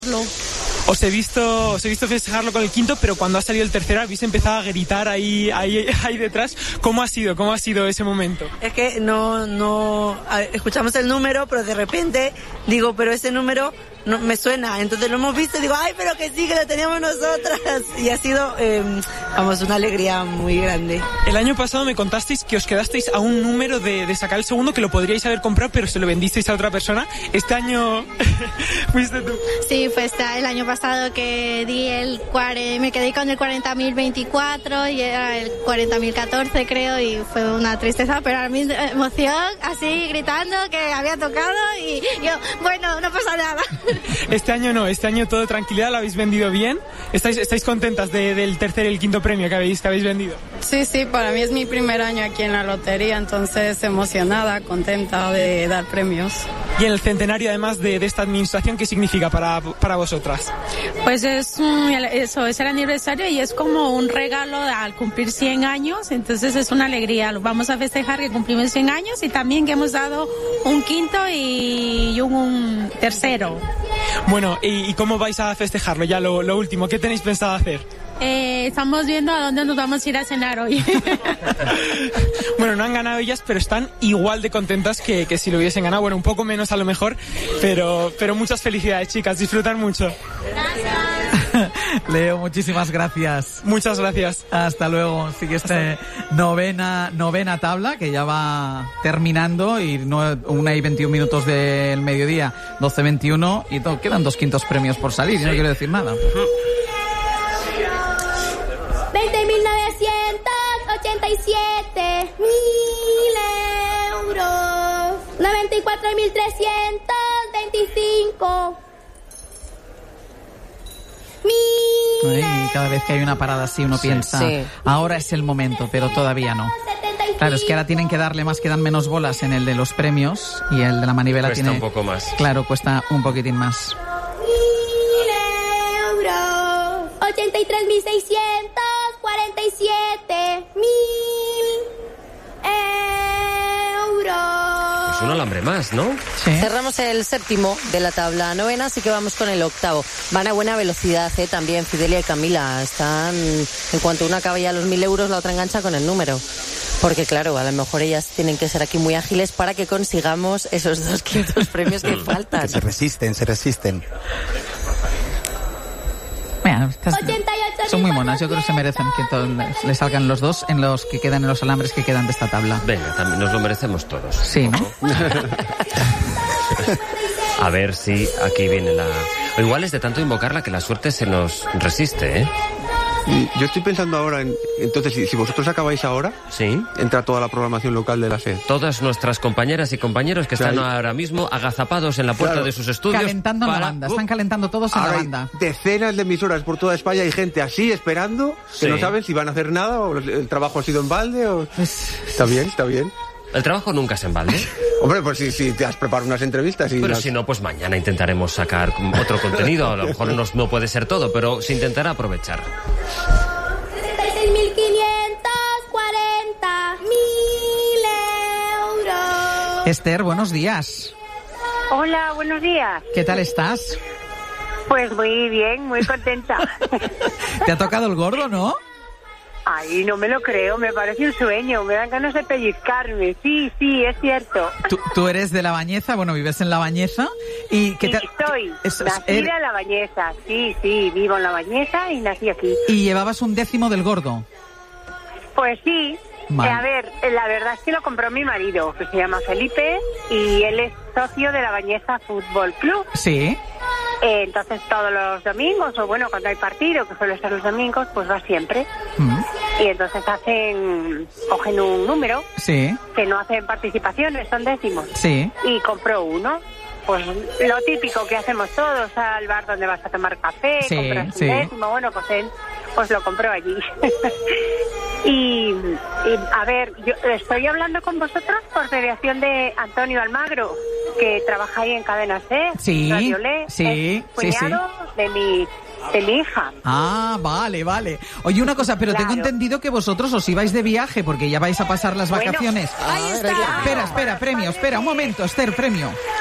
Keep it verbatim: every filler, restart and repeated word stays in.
Os he visto, os he visto festejarlo con el quinto, pero cuando ha salido el tercero habéis empezado a gritar ahí, ahí, ahí detrás. ¿Cómo ha sido? ¿Cómo ha sido ese momento? Es que no, no, escuchamos el número, pero de repente digo, pero ese número no me suena. Entonces lo hemos visto y digo, ay, pero que sí, que lo teníamos nosotras. Y ha sido, eh, vamos, una alegría muy grande. El año pasado me contasteis que os quedasteis a un número de, de sacar el segundo, que lo podríais haber comprado, pero se lo vendisteis a otra persona. Este año fuiste tú. Sí, fue este, el año pasado que di el cuare, me quedé con el cuarenta mil veinticuatro y era el cuarenta mil catorce, creo, y fue una tristeza, pero a mi emoción, así gritando que había tocado y yo, bueno, no pasa nada. Este año no, este año todo tranquilidad, lo habéis vendido bien. ¿Estáis, estáis contentas de, del tercer y el quinto premio que habéis, que habéis vendido? Sí, sí, para mí es mi primer año aquí en la lotería, entonces emocionada, contenta de dar premios. Y en el centenario, además de, de esta administración, ¿qué significa para, para vosotras? Pues es un, eso, es el aniversario y es como un regalo al cumplir cien años, entonces es una alegría. Vamos a festejar que cumplimos cien años y también que hemos dado un quinto y un, un tercero. Bueno, ¿y, ¿y cómo vais a festejarlo? Ya lo, lo último, ¿qué tenéis pensado hacer? Eh, estamos viendo a dónde nos vamos a ir a cenar hoy. Bueno, no han ganado ellas, pero están igual de contentas que, que si lo hubiesen ganado. Bueno, un poco menos a lo mejor, pero, pero muchas felicidades, chicas. Disfrutan mucho. Gracias. Leo, muchísimas gracias. Muchas gracias. Hasta luego. Sigue este novena, novena tabla que ya va terminando y no, una y veintiún minutos del mediodía, doce veintiuno y to, quedan dos quintos premios por salir. Sí. Y no quiero decir nada. veinte mil novecientos ochenta y siete mil euros. noventa y cuatro mil trescientos veinticinco mil. Ay, cada vez que hay una parada así uno sí, piensa, sí. Ahora es el momento, pero todavía no. Claro, es que ahora tienen que darle más, quedan menos bolas en el de los premios y el de la manivela cuesta tiene... un poco más. Claro, cuesta un poquitín más. ochenta y tres mil seiscientos cuarenta y siete mil euros. Es un alambre más, ¿no? Sí. Cerramos el séptimo de la tabla novena, así que vamos con el octavo. Van a buena velocidad, ¿eh? También Fidelia y Camila. Están, en cuanto una acaba ya los mil euros, la otra engancha con el número. Porque claro, a lo mejor ellas tienen que ser aquí muy ágiles para que consigamos esos dos quintos premios que faltan. Que se resisten, se resisten. Bueno, estas son muy monas, yo creo que se merecen que todo, les salgan los dos en los que quedan, en los alambres que quedan de esta tabla. Venga, también nos lo merecemos todos. Sí, ¿no? A ver si aquí viene la... O igual es de tanto invocarla que la suerte se nos resiste, ¿eh? Yo estoy pensando ahora, en, entonces, si, si vosotros acabáis ahora, sí, entra toda la programación local de la SER. Todas nuestras compañeras y compañeros que están o sea, ahora mismo agazapados en la puerta claro, de sus estudios. Calentando para... en la banda, están calentando todos en ahora la banda. Decenas de emisoras por toda España, hay gente así esperando, que sí, no saben si van a hacer nada o el trabajo ha sido en balde o... Pues... Está bien, está bien. El trabajo nunca es en balde. Hombre, pues si, si te has preparado unas entrevistas y... Pero las... si no, pues mañana intentaremos sacar otro contenido. A lo mejor no, no puede ser todo, pero se intentará aprovechar. mil quinientos cuarenta mil euros. Esther, buenos días. Hola, buenos días. ¿Qué tal estás? Pues muy bien, muy contenta. ¿Te ha tocado el gordo, no? Ay, no me lo creo, me parece un sueño, me dan ganas de pellizcarme. Sí, sí, es cierto. ¿Tú, tú eres de La Bañeza? Bueno, vives en La Bañeza. ¿Y qué sí, te... estoy es, es, nacida er... en La Bañeza, sí, sí, vivo en La Bañeza y nací aquí. ¿Y llevabas un décimo del gordo? Pues sí. Vale. Eh, a ver, la verdad es que lo compró mi marido, que se llama Felipe, y él es socio de La Bañeza Fútbol Club. Sí. Eh, entonces todos los domingos, o bueno, cuando hay partido, que suele ser los domingos, pues va siempre. Mm. Y entonces hacen, cogen un número, sí, que no hacen participaciones, son décimos. Sí. Y compró uno. Pues lo típico que hacemos todos, al bar donde vas a tomar café, sí, compras sí. un décimo, bueno, pues él pues lo compró allí. y, y, a ver, yo estoy hablando con vosotros por mediación de Antonio Almagro, que trabaja ahí en Cadena C, sí, Radio Le, sí, es cuñado sí, sí. de mi... de mi hija. Ah, vale, vale. Oye, una cosa, pero claro, tengo entendido que vosotros os ibais de viaje porque ya vais a pasar las bueno, vacaciones. Ahí está. Espera, espera, premio, espera, un momento, Esther, premio.